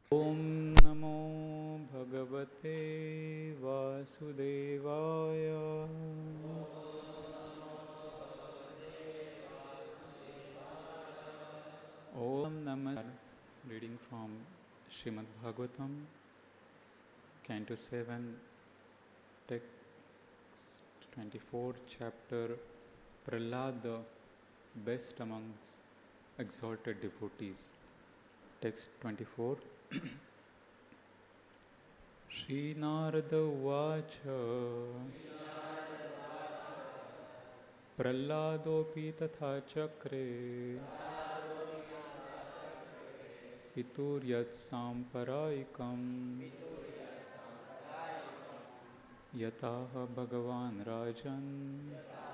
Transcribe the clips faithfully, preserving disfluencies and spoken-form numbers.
ॐ नमो भगवते वासुदेवाय। ॐ नमः. Reading from Srimad Bhagavatam, Canto seven, text twenty-four, chapter Prahlad, the best amongst exalted devotees. Text twenty-four. Shri Narada Uvacha Prahladopi tatha chakre Pituryat samparayikam Yataha Bhagavan Rajan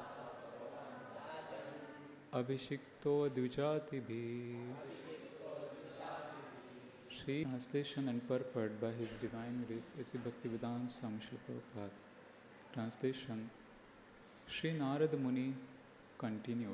Abhishikto Dvijatibhi. Shri Translation and purport by His Divine Grace A C Bhaktivedanta Swami Srila Prabhupada. Translation. Shri Narada Muni continued.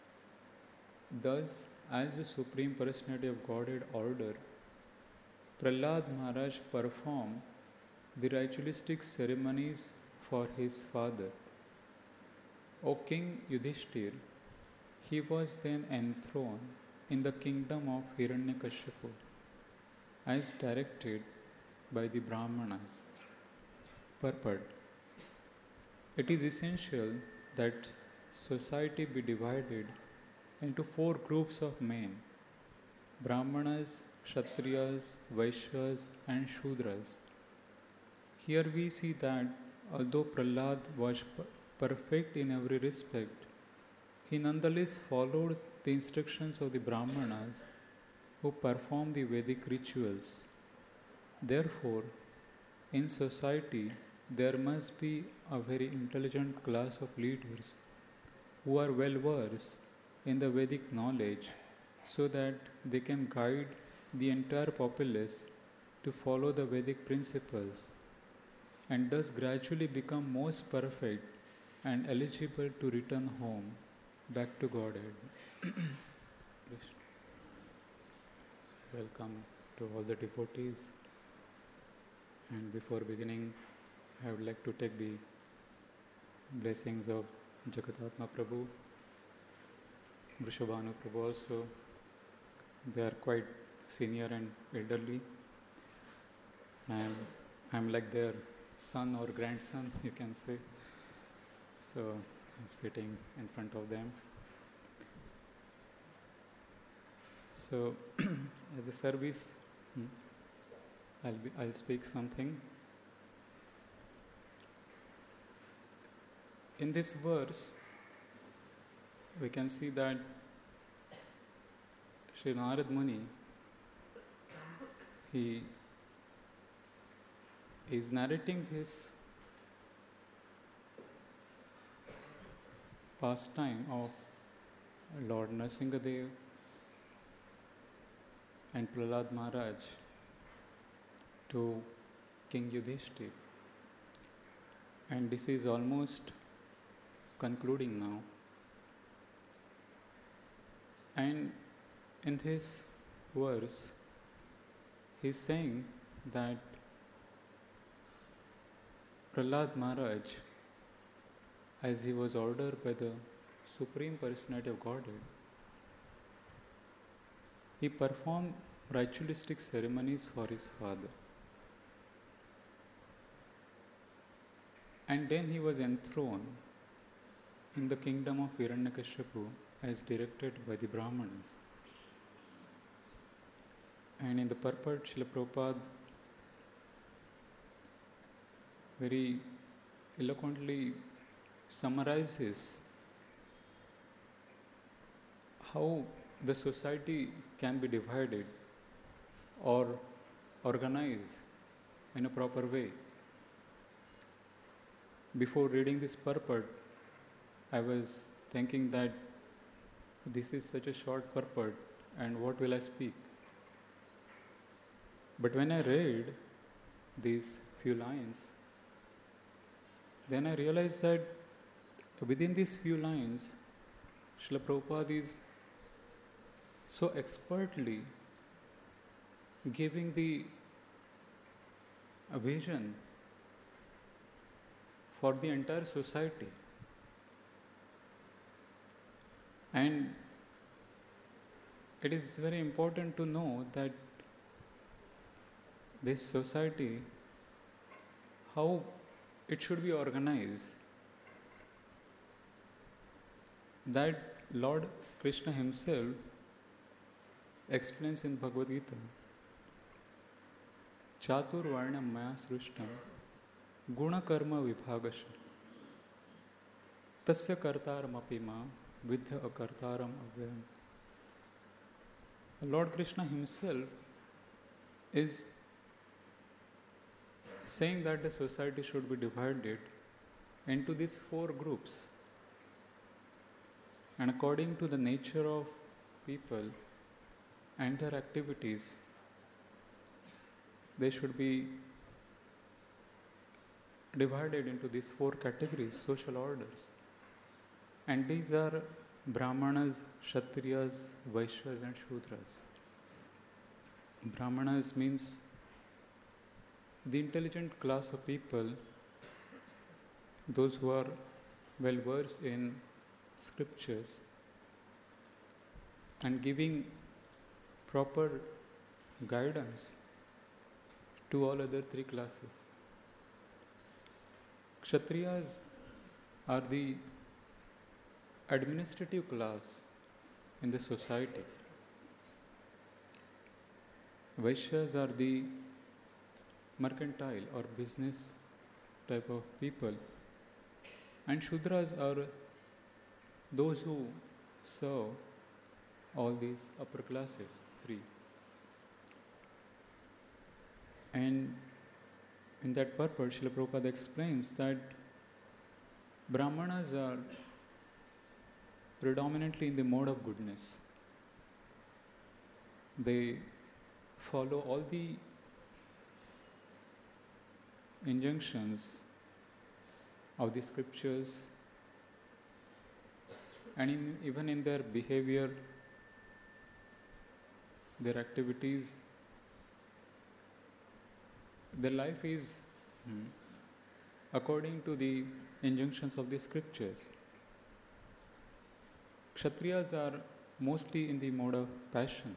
Thus, as the Supreme Personality of Godhead ordered, Prahlad Maharaj performed the ritualistic ceremonies for his father. O King Yudhishthir, he was then enthroned in the kingdom of Hiranyakashipu, as directed by the Brahmanas. Purport. It is essential that society be divided into four groups of men: Brahmanas, Kshatriyas, Vaishyas and Shudras. Here we see that although Prahlad was perfect in every respect, he nonetheless followed the instructions of the Brahmanas who perform the Vedic rituals. Therefore, in society, there must be a very intelligent class of leaders who are well versed in the Vedic knowledge so that they can guide the entire populace to follow the Vedic principles and thus gradually become most perfect and eligible to return home back to Godhead. Welcome to all the devotees, and before beginning I would like to take the blessings of Jagatatma Prabhu, Vrishabhanu Prabhu also. They are quite senior and elderly, and I am like their son or grandson, you can say. So I am sitting in front of them. So, as a service, I'll be, I'll speak something. In this verse, we can see that Sri Narad Muni, he is narrating this pastime of Lord Nrsingadev and Prahlad Maharaj to King Yudhishthir. And this is almost concluding now. And in this verse, he is saying that Prahlad Maharaj, as he was ordered by the Supreme Personality of Godhead, he performed ritualistic ceremonies for his father. And then he was enthroned in the kingdom of Hiranyakashipu as directed by the Brahmanas. And in the purport, Srila Prabhupada very eloquently summarizes how the society can be divided or organized in a proper way. Before reading this purport, I was thinking that this is such a short purport and what will I speak? But when I read these few lines, then I realized that within these few lines, Srila Prabhupada is so expertly giving the a vision for the entire society. And it is very important to know that this society, how it should be organized, that Lord Krishna himself explains in Bhagavad Gita. Chatur varnam maya srushtam guna karma vibhagasha tasya kartaram apima vidya akartaram avyayam. Lord Krishna himself is saying that the society should be divided into these four groups, and according to the nature of people and their activities, they should be divided into these four categories, social orders. And these are Brahmanas, Kshatriyas, Vaishyas and Shudras. Brahmanas means the intelligent class of people, those who are well versed in scriptures and giving proper guidance to all other three classes. Kshatriyas are the administrative class in the society. Vaishyas are the mercantile or business type of people, and Shudras are those who serve all these upper classes, three. And in that purport, Srila Prabhupada explains that Brahmanas are predominantly in the mode of goodness. They follow all the injunctions of the scriptures, and in, even in their behavior, their activities, their life is hmm, according to the injunctions of the scriptures. Kshatriyas are mostly in the mode of passion,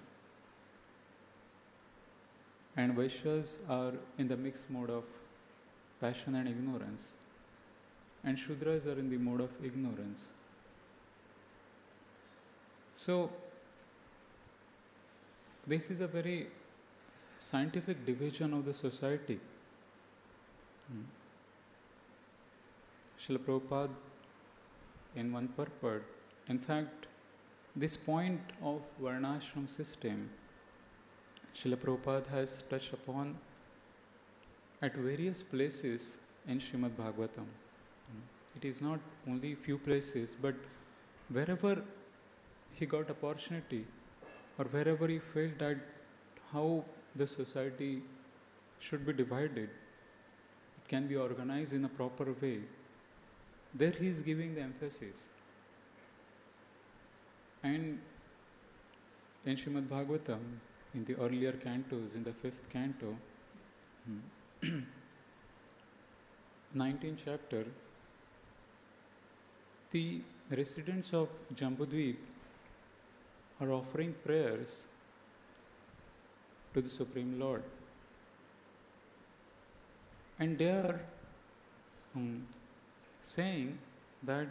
and Vaishyas are in the mixed mode of passion and ignorance, and Shudras are in the mode of ignorance. So, this is a very scientific division of the society. Hmm. Srila Prabhupada, in one purport, in fact, this point of Varnashram system, Srila Prabhupada has touched upon at various places in Srimad Bhagavatam. It is not only few places, but wherever he got opportunity, or wherever he felt that how the society should be divided, it can be organized in a proper way, there he is giving the emphasis. And in Srimad Bhagavatam, in the earlier cantos, in the fifth canto, nineteenth chapter, the residents of Jambudvip are offering prayers to the Supreme Lord. And they are um, saying that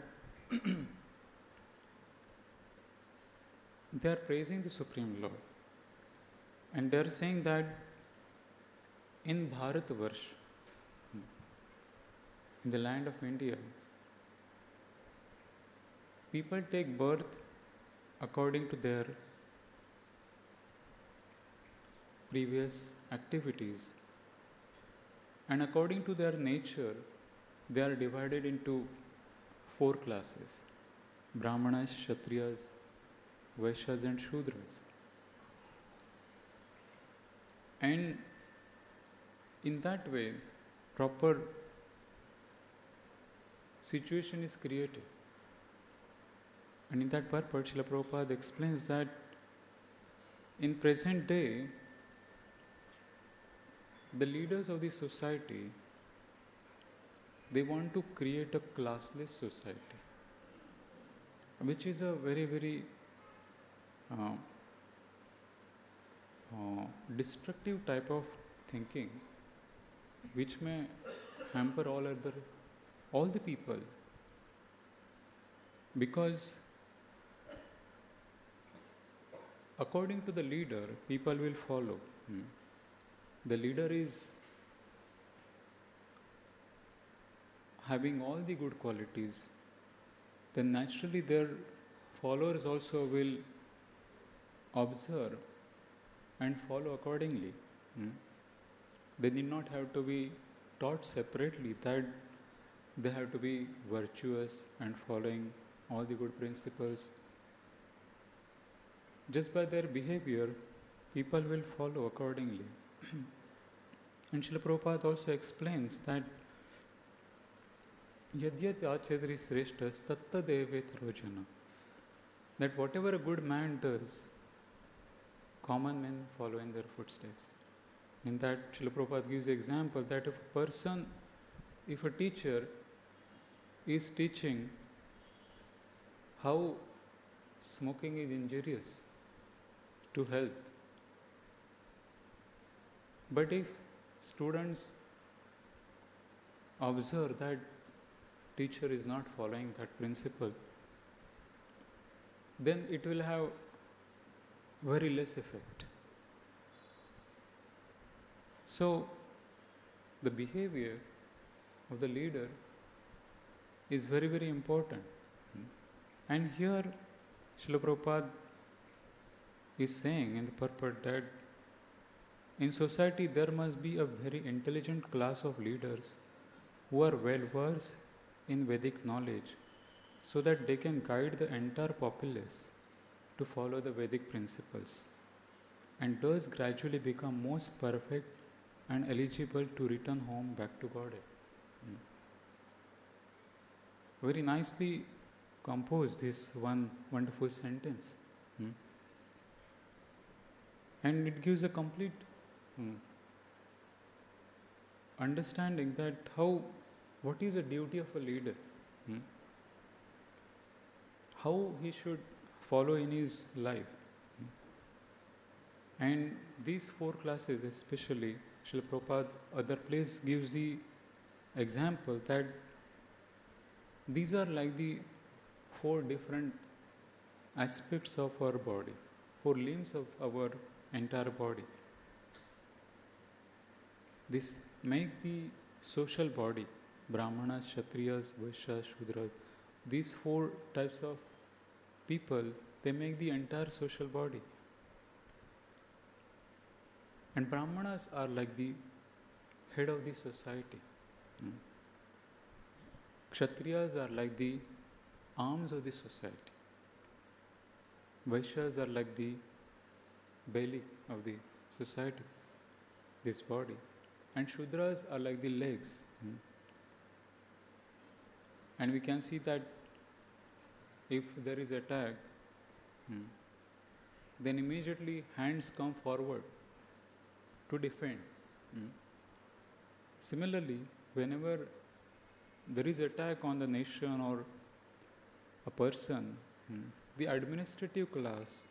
they are praising the Supreme Lord. And they are saying that in Bharatvarsh, in the land of India, people take birth according to their previous activities, and according to their nature, they are divided into four classes: Brahmanas, Kshatriyas, Vaishyas and Shudras. And in that way, proper situation is created. And in that purport, Srila Prabhupada explains that in present day, the leaders of the society, they want to create a classless society, which is a very, very uh, uh, destructive type of thinking, which may hamper all other, all the people, because according to the leader, people will follow. Hmm. The leader is having all the good qualities, then naturally their followers also will observe and follow accordingly. Hmm. They need not have to be taught separately that they have to be virtuous and following all the good principles. Just by their behavior, people will follow accordingly. And Srila Prabhupada also explains that Yadyat Achedri Sreshtas Tatta Devet Rojana, that whatever a good man does, common men follow in their footsteps. In that, Srila Prabhupada gives the example that if a person, if a teacher is teaching how smoking is injurious to health, but if students observe that teacher is not following that principle, then it will have very less effect. So, the behavior of the leader is very, very important. And here, Srila Prabhupada is saying in the purport that in society there must be a very intelligent class of leaders who are well versed in Vedic knowledge, so that they can guide the entire populace to follow the Vedic principles, and thus gradually become most perfect and eligible to return home back to Godhead. Hmm. Very nicely composed this one wonderful sentence. Hmm. And it gives a complete hmm, understanding that how, what is the duty of a leader, hmm? how he should follow in his life. Hmm? And these four classes especially, Srila Prabhupada other place gives the example that these are like the four different aspects of our body, four limbs of our entire body. This make the social body, Brahmanas, Kshatriyas, Vaishyas, Shudras. These four types of people, they make the entire social body. And Brahmanas are like the head of the society. Hmm. Kshatriyas are like the arms of the society. Vaishyas are like the belly of the society, this body. And Shudras are like the legs. Hmm. And we can see that if there is attack, hmm, then immediately hands come forward to defend. Hmm. Similarly, whenever there is attack on the nation or a person, hmm, the administrative class,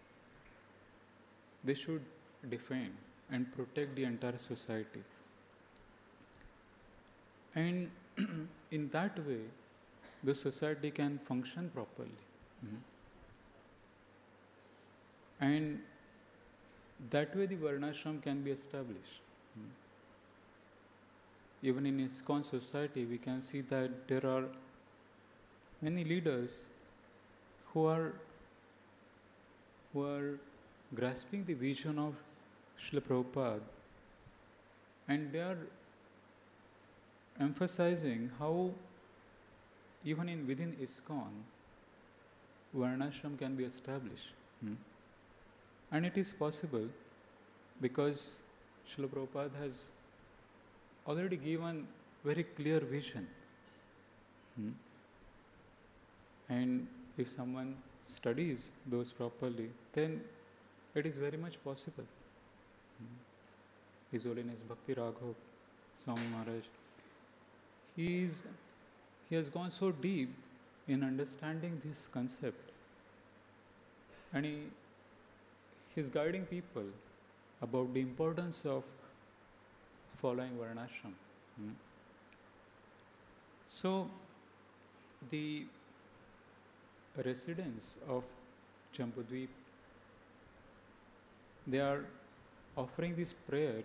they should defend and protect the entire society. And in that way, the society can function properly. Mm-hmm. And that way the Varnashram can be established. Mm-hmm. Even in ISKCON society, we can see that there are many leaders who are who are grasping the vision of Srila Prabhupada, and they are emphasizing how even in within ISKCON, Varnashram can be established. Hmm? And it is possible because Srila Prabhupada has already given very clear vision. Hmm? And if someone studies those properly, then it is very much possible. Hmm? His Holiness Bhakti Raghav Swami Maharaj. He, is, he has gone so deep in understanding this concept, and he, he is guiding people about the importance of following Varnashram. Hmm. So, the residents of Jambudvip, they are offering this prayer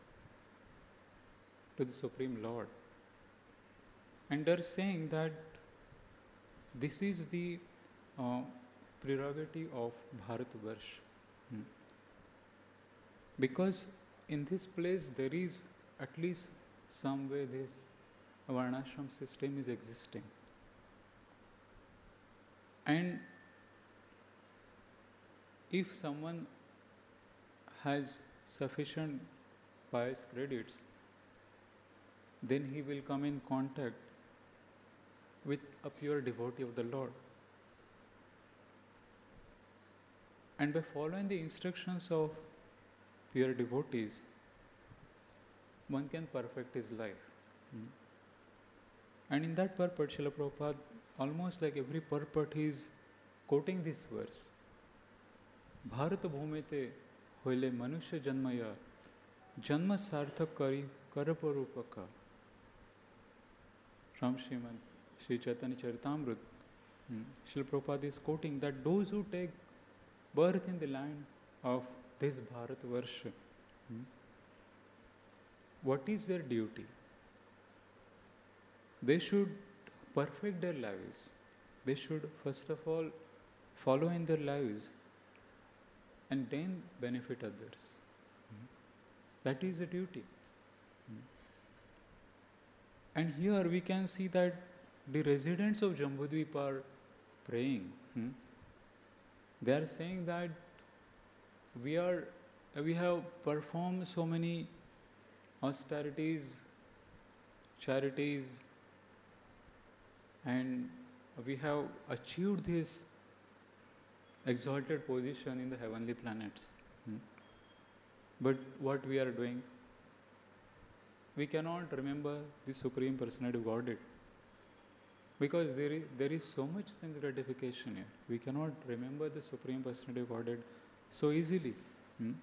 to the Supreme Lord, and they are saying that this is the uh, prerogative of Bharatvarsh. Hmm. Because in this place there is at least some way this Varnashram system is existing. And if someone has sufficient pious credits, then he will come in contact with a pure devotee of the Lord. And by following the instructions of pure devotees, one can perfect his life. Hmm. And in that purport, Srila Prabhupada, almost like every purport, he is quoting this verse. Bharat bhumite hoile manusya janmaya janma sarthak kari karaparupaka. From Srimad Sri Chaitanya Charitamrita, hmm. Srila Prabhupada is quoting that those who take birth in the land of this Bharatvarsha, hmm, what is their duty? They should perfect their lives. They should first of all follow in their lives and then benefit others. Hmm. That is the duty. Hmm. And here we can see that the residents of Jambudvip are praying. Hmm. They are saying that we are, we have performed so many austerities, charities, and we have achieved this exalted position in the heavenly planets. Hmm. But what we are doing? We cannot remember the Supreme Personality of Godhead, because there is, there is so much sense gratification here. We cannot remember the Supreme Personality of Godhead so easily. Hmm?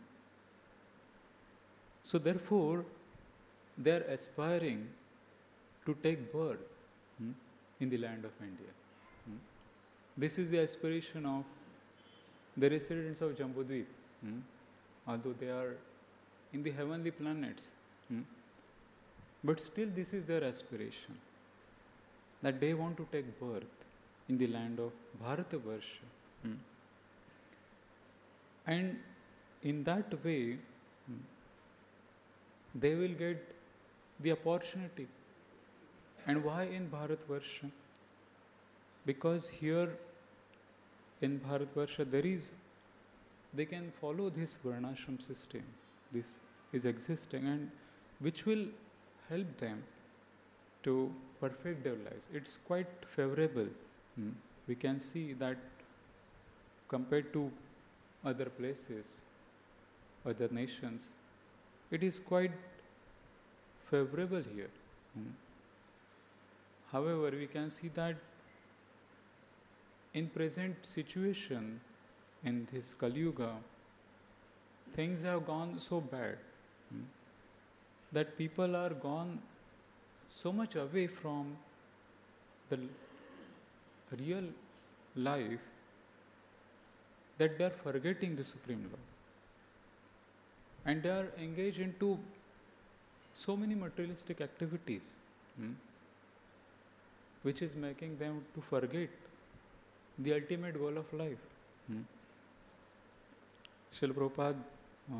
So therefore, they are aspiring to take birth hmm, in the land of India. Hmm? This is the aspiration of the residents of Jambudvip, hmm? although they are in the heavenly planets. Hmm? But still this is their aspiration, that they want to take birth in the land of Bharatavarsha. Hmm? And in that way, hmm, they will get the opportunity. And why in Bharatvarsha? Because here in Bharatvarsha there is, they can follow this Varnashram system. This is existing, and which will help them to perfect their lives. It's quite favorable. Hmm. We can see that compared to other places, other nations, it is quite favorable here. Hmm. However, we can see that in present situation, in this Kali Yuga, things have gone so bad hmm, that people are gone so much away from the real life that they are forgetting the Supreme Lord. And they are engaged into so many materialistic activities, hmm, which is making them to forget the ultimate goal of life. Hmm. Srila Prabhupada uh,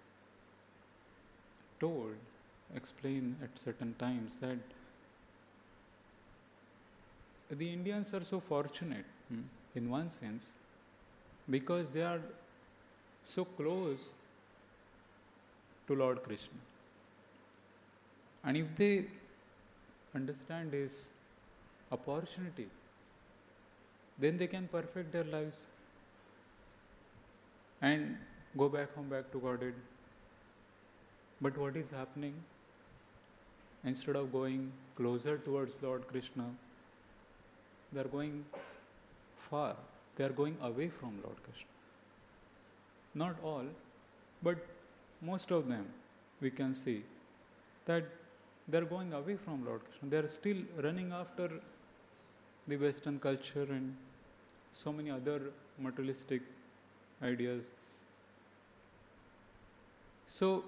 told, explained at certain times that the Indians are so fortunate hmm, in one sense, because they are so close to Lord Krishna. And if they understand this opportunity, then they can perfect their lives and go back home, back to Godhead. But what is happening? Instead of going closer towards Lord Krishna, they are going far. They are going away from Lord Krishna. Not all, but most of them, we can see that they are going away from Lord Krishna. They are still running after the Western culture and so many other materialistic ideas. So,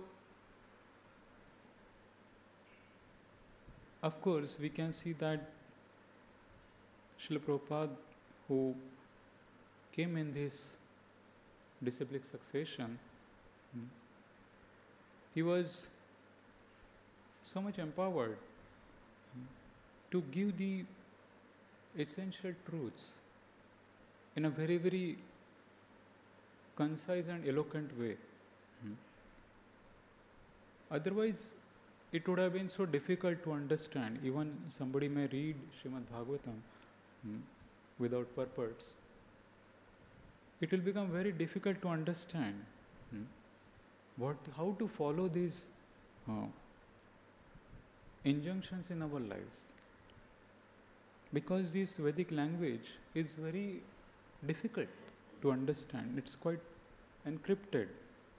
of course, we can see that Srila Prabhupada, who came in this disciplic succession, he was so much empowered to give the essential truths in a very, very concise and eloquent way. Otherwise, it would have been so difficult to understand. Even somebody may read Srimad Bhagavatam hmm, without purports. It will become very difficult to understand hmm, what, how to follow these uh, injunctions in our lives. Because this Vedic language is very difficult to understand. It's quite encrypted.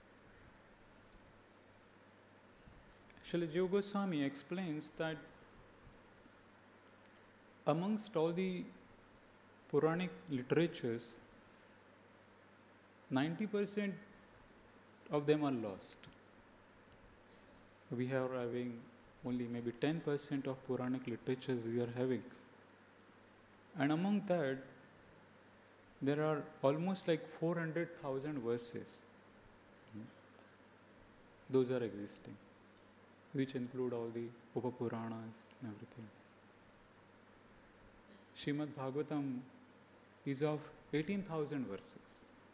Srila Jiva Goswami explains that amongst all the Puranic literatures, ninety percent of them are lost. We are having only maybe ten percent of Puranic literatures we are having. And among that, there are almost like four hundred thousand verses. Those are existing, which include all the Upapuranas and everything. Srimad Bhagavatam is of eighteen thousand verses.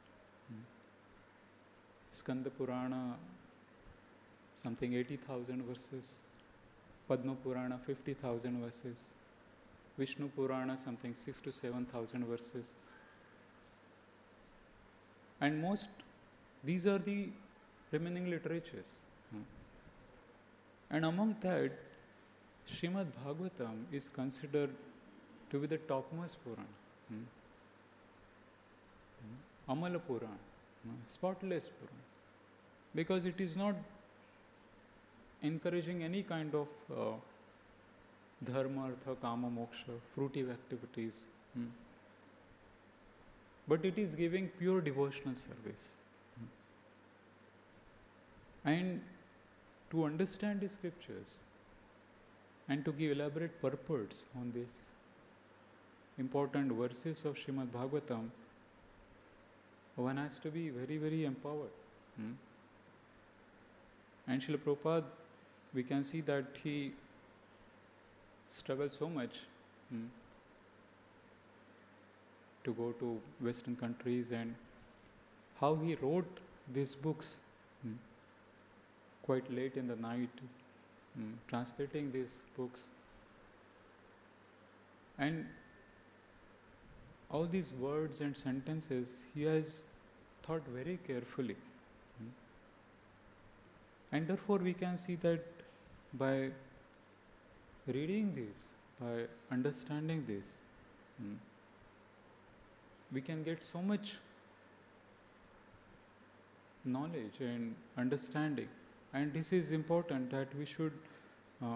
Skanda Purana, something eighty thousand verses. Padma Purana, fifty thousand verses. Vishnu Purana, something six to seven thousand verses. And most, these are the remaining literatures. And among that, Srimad Bhagavatam is considered to be the topmost Purana. Hmm? Hmm? Amala Purana, hmm? spotless Purana. Because it is not encouraging any kind of uh, dharma, artha, kama, moksha, fruitive activities. Hmm? But it is giving pure devotional service. Hmm? And to understand the scriptures and to give elaborate purports on these important verses of Srimad Bhagavatam, one has to be very, very empowered. Hmm? And Srila Prabhupada, we can see that he struggled so much hmm, to go to Western countries, and how he wrote these books hmm, quite late in the night, hmm, translating these books. And all these words and sentences he has thought very carefully. Hmm. And therefore we can see that by reading this, by understanding this, hmm, we can get so much knowledge and understanding. And this is important, that we should uh,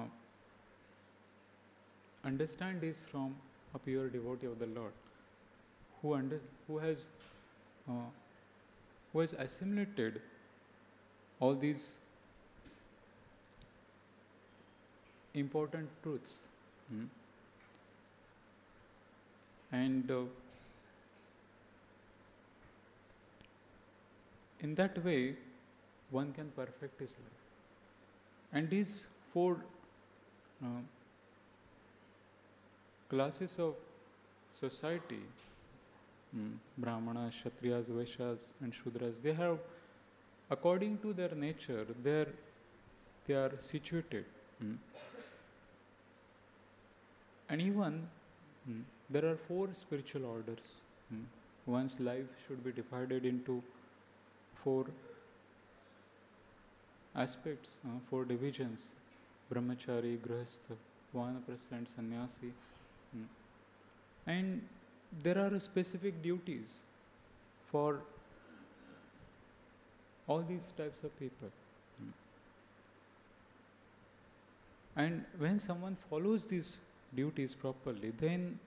understand this from a pure devotee of the Lord, who under, who has uh, who has assimilated all these important truths. Hmm? And uh, in that way, one can perfect his life. And these four uh, classes of society, hmm, Brahmanas, Kshatriyas, Vaishyas and Shudras, they have, according to their nature, they are, they are situated. Hmm. And even hmm, there are four spiritual orders. Hmm. One's life should be divided into four. aspects, uh, four divisions: brahmachari, grihastha, vanaprastha and sannyasi. Mm. And there are specific duties for all these types of people. Mm. And when someone follows these duties properly, then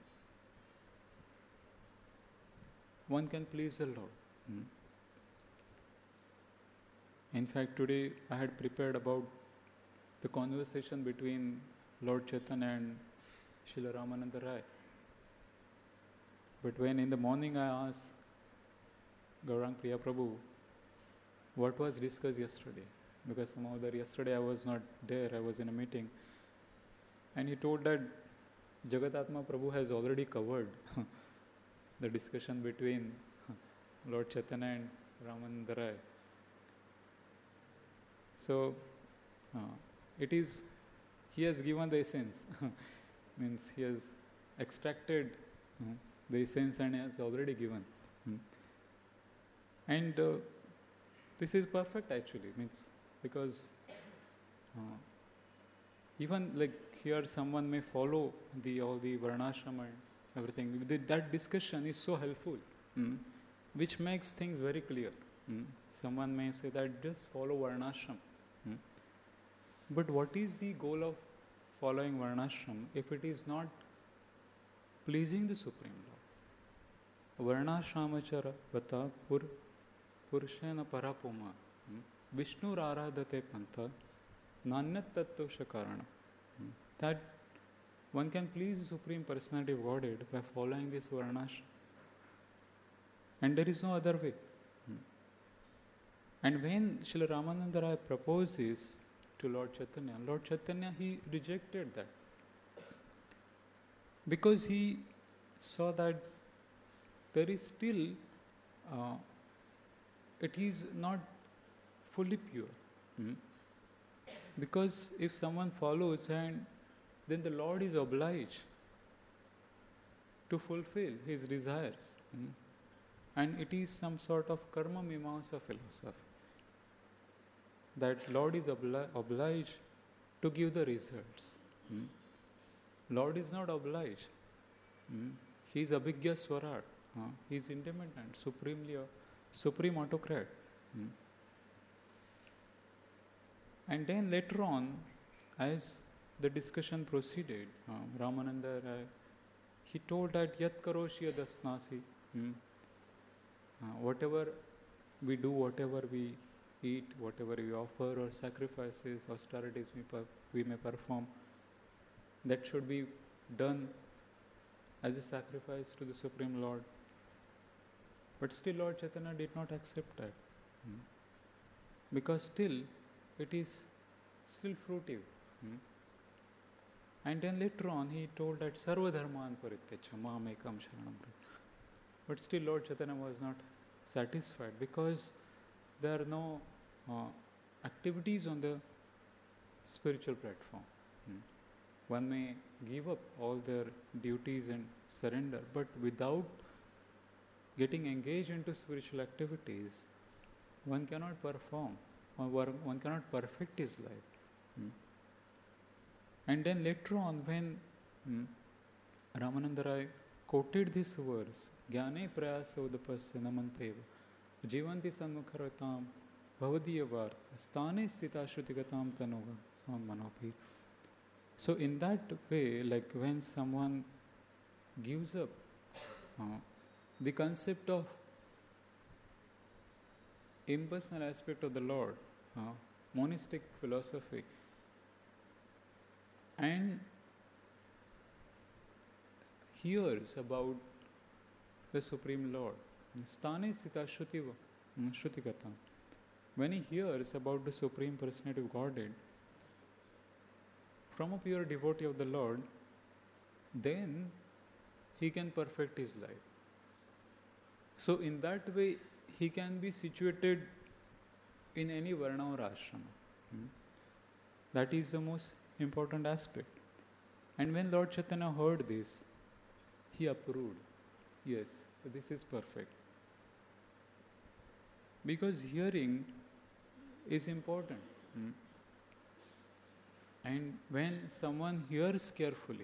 one can please the Lord. Mm. In fact, today I had prepared about the conversation between Lord Chaitanya and Srila Ramananda Rai. But when in the morning I asked Gaurang Priya Prabhu what was discussed yesterday, because somehow that yesterday I was not there, I was in a meeting, and he told that Jagatatma Prabhu has already covered the discussion between Lord Chaitanya and Ramananda Rai. So, uh, it is, he has given the essence, means he has extracted uh, the essence and has already given. Mm. And uh, this is perfect actually, means because uh, even like here someone may follow the all the varnashram and everything. The, that discussion is so helpful, mm, which makes things very clear. Mm. Someone may say that just follow varnashram. Mm. But what is the goal of following varnashram if it is not pleasing the Supreme Lord? Varnashramachara vata pur purushena parapoma Vishnu aradhate pantha nanyat tattosha karana. That one can please the Supreme Personality of Godhead by following this varnashram. And there is no other way. And when Srila Ramananda Rai proposed this to Lord Chaitanya, Lord Chaitanya, he rejected that. Because he saw that there is still, uh, it is not fully pure. Mm. Because if someone follows, and then the Lord is obliged to fulfill his desires. Mm. And it is some sort of karma mimamsa philosophy. That Lord is obli- obliged to give the results. Mm. Lord is not obliged. Mm. He is Abhigya Swarat. Uh, he is independent, supremely, uh, supreme autocrat. Mm. And then later on, as the discussion proceeded, uh, Ramananda Rai, he told that Yat karoshi yadasnasi. Mm. Uh, whatever we do, whatever we eat, whatever we offer, or sacrifices, austerities we, per- we may perform, that should be done as a sacrifice to the Supreme Lord. But still Lord Chaitanya did not accept that. Hmm. Because still it is still fruitive. Hmm. And then later on he told that Sarva Dharman Parityaja Mam Ekam Sharanam Braja. But still Lord Chaitanya was not satisfied, because there are no uh, activities on the spiritual platform. Hmm. One may give up all their duties and surrender, but without getting engaged into spiritual activities, one cannot perform, or one cannot perfect his life. Hmm. And then later on, when hmm, Ramananda Rai quoted this verse, Jnane prayasa udapasya namanteva jivanti sanmukharatam bhavadiya varta sthane stita shrutigatam tanova manopi. So in that way, like when someone gives up uh, the concept of impersonal aspect of the Lord, uh, monistic philosophy, and hears about the Supreme Lord, sthane sthita shrutigatam, when he hears about the Supreme Personality of Godhead from a pure devotee of the Lord, then he can perfect his life. So in that way, he can be situated in any varna or ashrama. Hmm? That is the most important aspect. And when Lord Chaitanya heard this, he approved. Yes, this is perfect. Because hearing is important. Mm. And when someone hears carefully,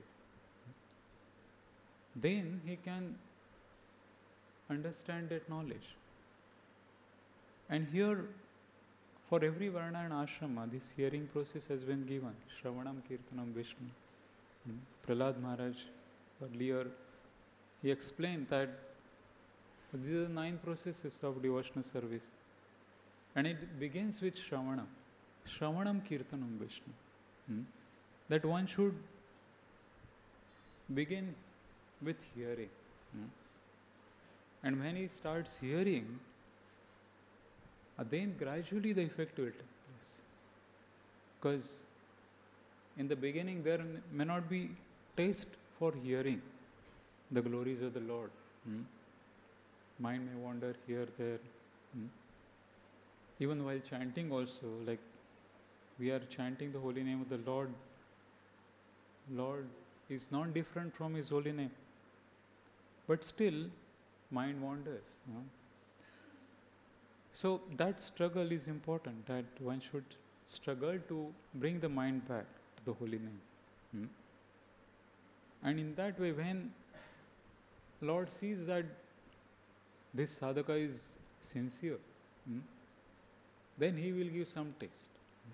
then he can understand that knowledge. And here, for every Varna and Ashrama, this hearing process has been given. Shravanam, Kirtanam, Vishnu. Hmm. Prahlad Maharaj earlier, he explained that these are the nine processes of devotional service. And it begins with Shravanam. Shravanam, Kirtanam, Vishnu. Hmm. That one should begin with hearing. Hmm. And when he starts hearing, uh, then gradually the effect will take place. Because in the beginning there may not be taste for hearing the glories of the Lord. Hmm. Mind may wander here, there. Hmm. Even while chanting also, like we are chanting the holy name of the Lord, Lord is not different from His holy name. But still, mind wanders. You know? So that struggle is important, that one should struggle to bring the mind back to the holy name. Hmm? And in that way, when Lord sees that this sadhaka is sincere, hmm, then He will give some taste.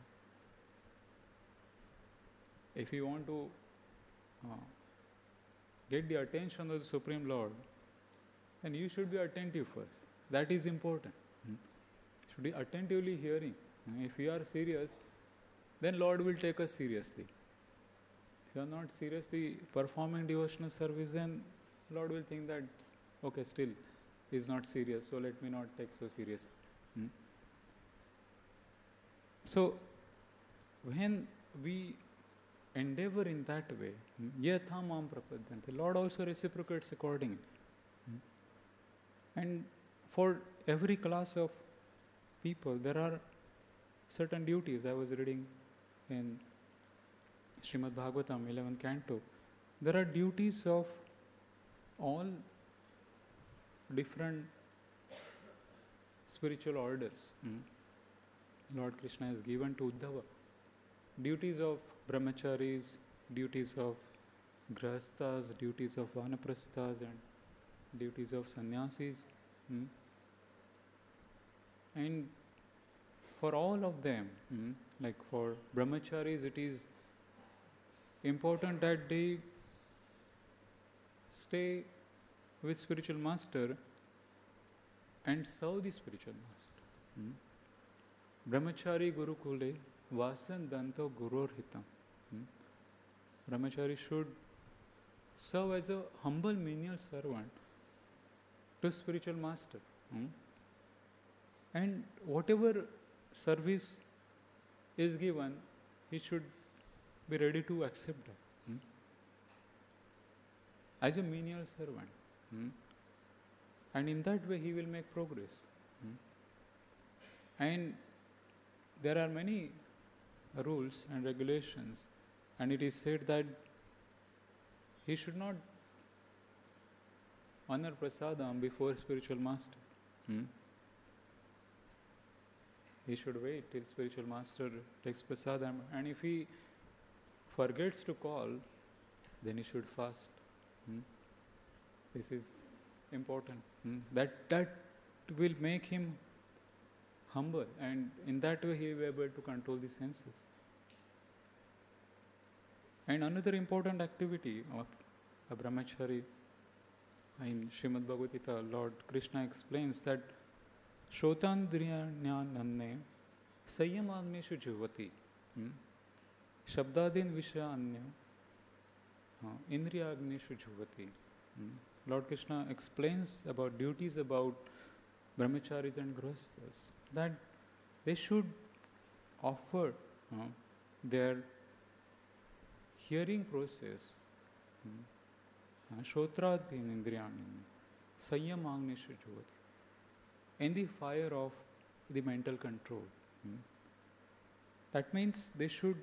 If you want to uh, get the attention of the Supreme Lord, then you should be attentive first. That is important. Hmm? Should be attentively hearing. If you are serious, then Lord will take us seriously. If you are not seriously performing devotional service, then Lord will think that, okay, still he is not serious, so let me not take so seriously. Hmm? So, when we endeavor in that way, yatha mam prapadyante, Lord also reciprocates accordingly. And for every class of people, there are certain duties. I was reading in Srimad Bhagavatam, eleventh canto. There are duties of all different spiritual orders. Hmm. Lord Krishna has given to Uddhava. Duties of brahmacharis, duties of grahasthas, duties of vanaprasthas, and duties of sannyasis. Hmm. And for all of them, hmm, like for brahmacharis, it is important that they stay with spiritual master and serve the spiritual master. Hmm. Brahmachari Gurukule Vasan Danto Gurur Hitam. Hmm. Brahmachari should serve as a humble menial servant to spiritual master. Hmm. And whatever service is given, he should be ready to accept that. Hmm. As a menial servant. Hmm. And in that way he will make progress. Hmm. And there are many rules and regulations, and it is said that he should not honor prasadam before spiritual master. Hmm? He should wait till spiritual master takes prasadam, and if he forgets to call, then he should fast. Hmm? This is important. Hmm? That that will make him humble, and in that way he will be able to control the senses. And another important activity of a brahmachari, in Srimad Bhagavad Gita, Lord Krishna explains that Shrotandriyanyananne Sayyamagneshu Jivati Shabdadin Vishanya Indriyagneshu Jivati. Lord Krishna explains about duties about brahmacharis and grahasthas, that they should offer uh, their hearing process Shotradin Indriyani Sayyamagneshu Jivati, in the fire of the mental control. Hmm. That means they should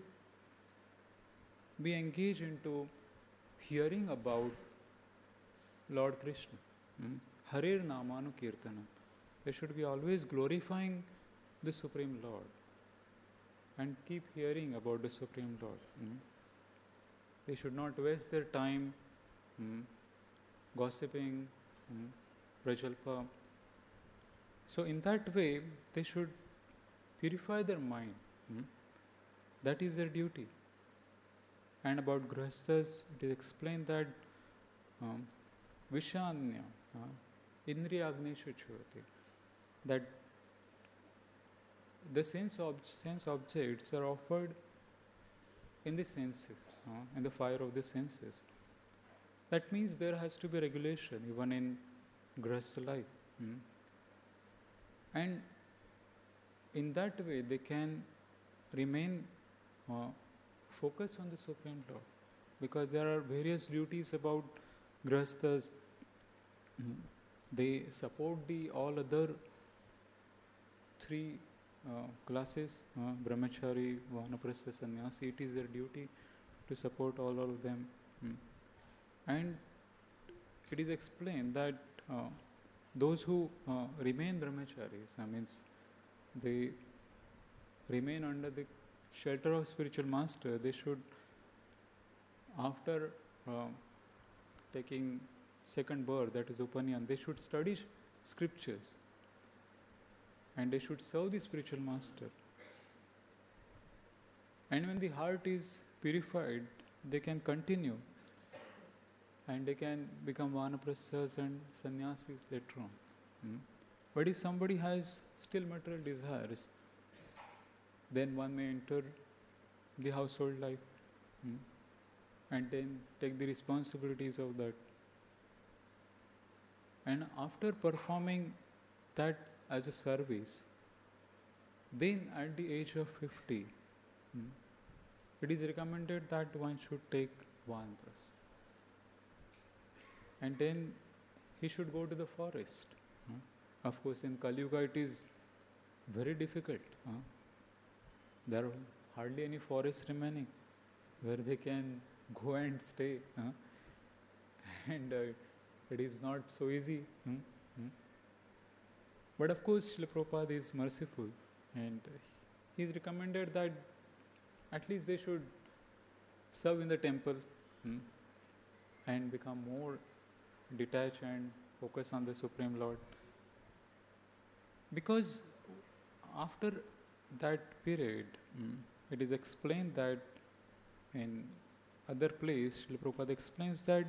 be engaged into hearing about Lord Krishna. Hmm. Harir Namanu Kirtanam. They should be always glorifying the Supreme Lord. and keep hearing about the Supreme Lord. Mm. They should not waste their time mm, gossiping, mm, prajalpa. So in that way, they should purify their mind. Mm. That is their duty. And about grihasthas, it is explained that um, Vishanya, uh, Indriyagneshu Churati, that the sense, ob- sense objects are offered in the senses, uh, in the fire of the senses. That means there has to be regulation even in grihastha life. Hmm? And in that way they can remain uh, focused on the Supreme Lord, because there are various duties about grihasthas. Hmm. They support the all other three uh, classes, uh, brahmachari, vanaprastha, sannyasi. It is their duty to support all, all of them. Hmm. And it is explained that uh, those who uh, remain brahmacharis, I mean, they remain under the shelter of spiritual master, they should, after uh, taking second birth, that is Upanyan, they should study sh- scriptures and they should serve the spiritual master. And when the heart is purified, they can continue and they can become vanaprasthas and sannyasis later on. Hmm? But if somebody has still material desires, then one may enter the household life hmm? and then take the responsibilities of that. And after performing that as a service, then at the age of fifty, hmm, it is recommended that one should take vanaprastha. And then he should go to the forest. Hmm. Of course, in Kali Yuga it is very difficult. Huh? There are hardly any forests remaining where they can go and stay. Huh? And uh, it is not so easy. Hmm? Hmm? But of course, Srila Prabhupada is merciful, and he is recommended that at least they should serve in the temple hmm? and become more detached and focus on the Supreme Lord. Because after that period, mm, it is explained that in other place, Srila Prabhupada explains that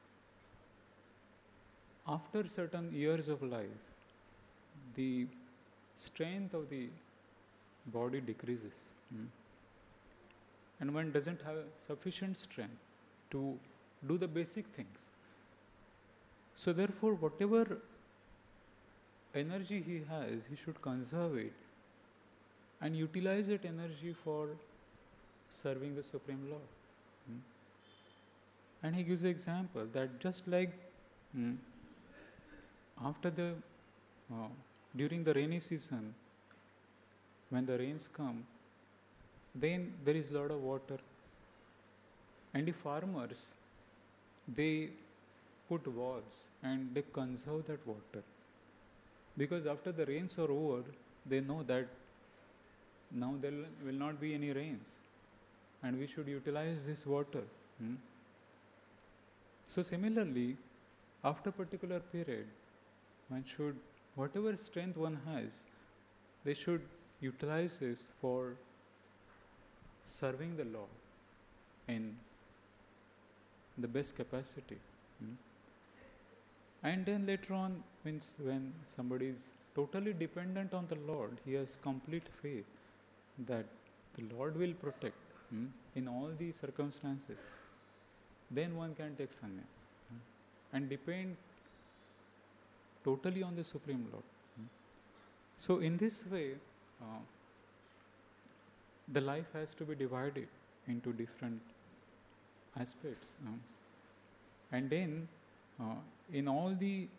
after certain years of life, the strength of the body decreases. Mm. And one doesn't have sufficient strength to do the basic things. So therefore, whatever energy he has, he should conserve it and utilize that energy for serving the Supreme Lord. Hmm? And he gives an example that just like hmm, after the, uh, during the rainy season, when the rains come, then there is a lot of water. And the farmers, they put walls and they conserve that water. Because after the rains are over, they know that now there will not be any rains and we should utilize this water. Hmm? So similarly, after a particular period, one should, whatever strength one has, they should utilize this for serving the Lord in the best capacity. Hmm? And then later on, means when somebody is totally dependent on the Lord, he has complete faith that the Lord will protect hmm, in all these circumstances, then one can take sannyas hmm, and depend totally on the Supreme Lord. Hmm. So in this way, uh, the life has to be divided into different aspects. Um, and then uh, in all the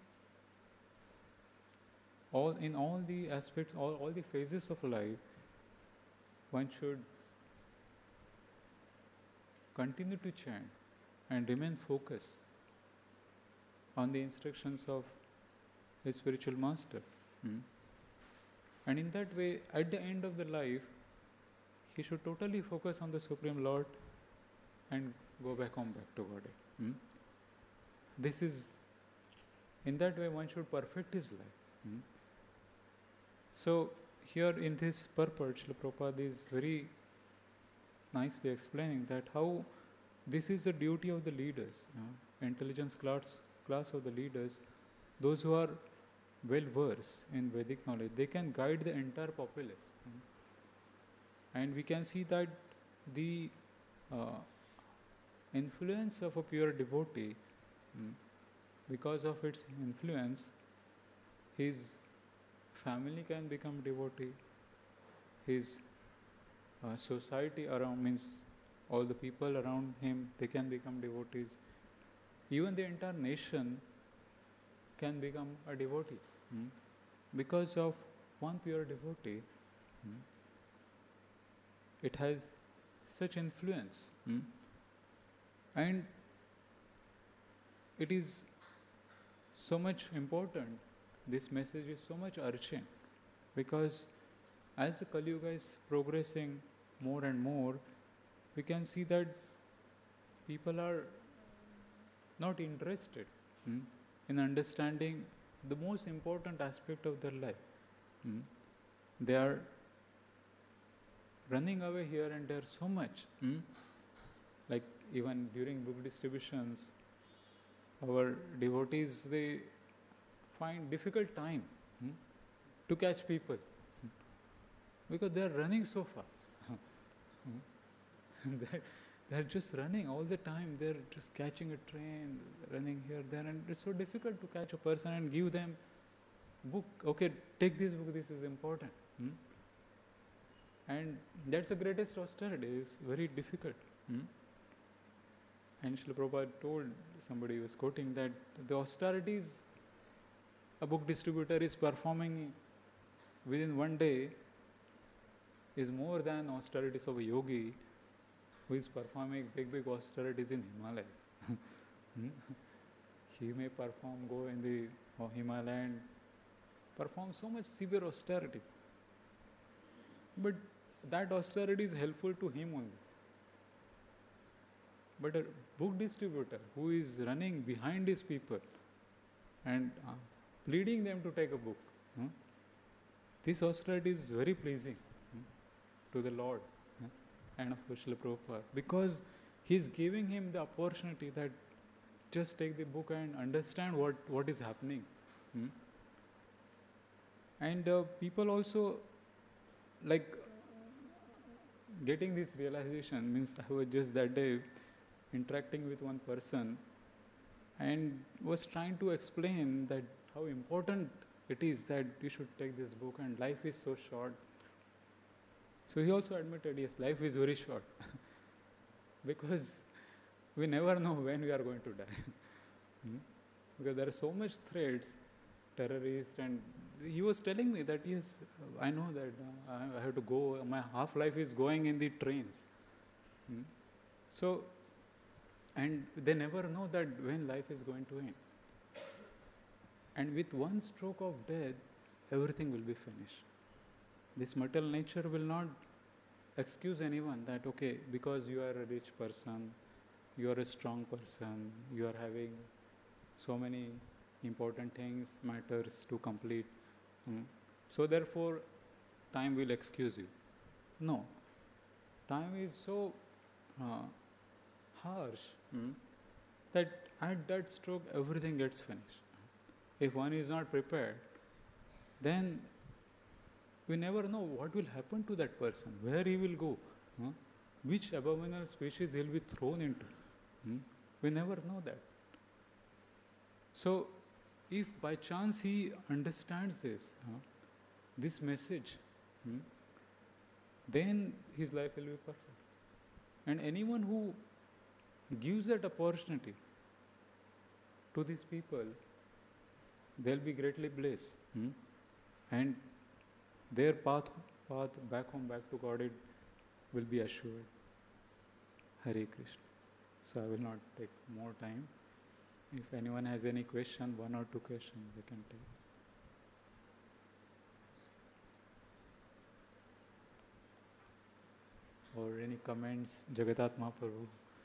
all in all the aspects, all, all the phases of life, one should continue to chant and remain focused on the instructions of his spiritual master. Hmm? And in that way, at the end of the life, he should totally focus on the Supreme Lord and go back home, back to Godhead. Hmm? This is, in that way one should perfect his life. Hmm? So here in this purport, Srila Prabhupada is very nicely explaining that how this is the duty of the leaders, you know, intelligence class, class of the leaders, those who are well versed in Vedic knowledge, they can guide the entire populace. Hmm? And we can see that the uh, influence of a pure devotee, hmm, because of its influence, his family can become devotee, his uh, society around, means all the people around him, they can become devotees. Even the entire nation can become a devotee. Hmm? Because of one pure devotee, hmm, it has such influence. Hmm? And it is so much important, this message is so much urgent, because as the Kali Yuga is progressing more and more, we can see that people are not interested hmm, in understanding the most important aspect of their life. Hmm. They are running away here and there so much. Hmm. Like even during book distributions, our devotees, they find difficult time hmm, to catch people hmm, because they are running so fast. they're, they're just running all the time. They're just catching a train, running here, there, and it's so difficult to catch a person and give them book. Okay, take this book. This is important. Hmm? And that's the greatest austerity. It's very difficult. Hmm? And Srila Prabhupada told, somebody was quoting, that the austerities a book distributor is performing within one day is more than austerities of a yogi who is performing big, big austerities in Himalayas. hmm? He may perform, go in the uh, Himalaya and perform so much severe austerity. But that austerity is helpful to him only. But a book distributor who is running behind his people and uh, pleading them to take a book, hmm? this austerity is very pleasing hmm? to the Lord hmm? and of course Srila Prabhupada, because he is giving him the opportunity that just take the book and understand what, what is happening. Hmm? And uh, people also like getting this realization, means I was just that day interacting with one person and was trying to explain that how important it is that you should take this book and life is so short. So he also admitted, yes, life is very short because we never know when we are going to die. hmm? Because there are so much threats, terrorists, and he was telling me that yes, I know that uh, I have to go, my half life is going in the trains. Hmm? So, and they never know that when life is going to end. And with one stroke of death, everything will be finished. This material nature will not excuse anyone that, okay, because you are a rich person, you are a strong person, you are having so many important things, matters to complete. Hmm. So therefore, time will excuse you. No. Time is so uh, harsh hmm, that at that stroke, everything gets finished. If one is not prepared, then we never know what will happen to that person, where he will go, huh? which abominable species he will be thrown into. Hmm? We never know that. So, if by chance he understands this, huh, this message, hmm, then his life will be perfect. And anyone who gives that opportunity to these people, they'll be greatly blessed. Hmm? And their path, path back home, back to Godhead will be assured. Hare Krishna. So I will not take more time. If anyone has any question, one or two questions, they can take. or any comments, Jagadat Mahaprabhu,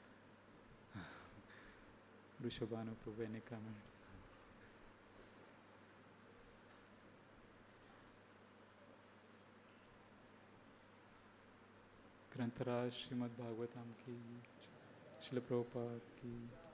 Rishabhanu Prabhu, any comments? ग्रंथराज Shrimad Bhagavatam की, श्रील प्रभुपाद की।